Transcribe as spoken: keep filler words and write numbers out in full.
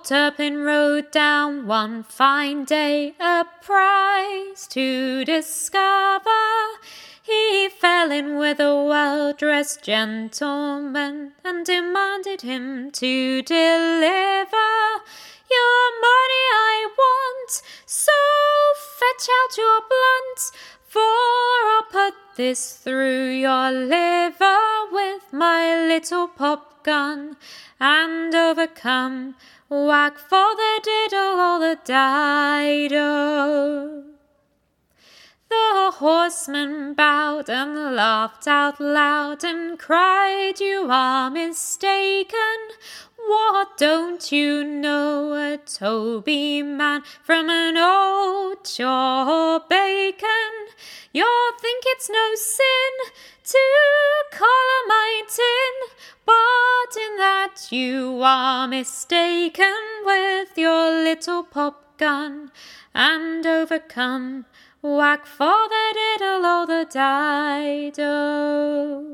Old Turpin rode down one fine day, a prize to discover. He fell in with a well-dressed gentleman and demanded him to deliver. Your money I want, so fetch out your blunt, for I'll put this through your liver with my little pop gun, and overcome, whack for the diddle or the dido. The horseman bowed and laughed out loud and cried, "You are mistaken. What don't you know? A Toby man from an old jaw bacon. You'll think it's no sin to collar my tin, but in that you are mistaken with your little pop gun, and overcome, whack for the diddle or the dido."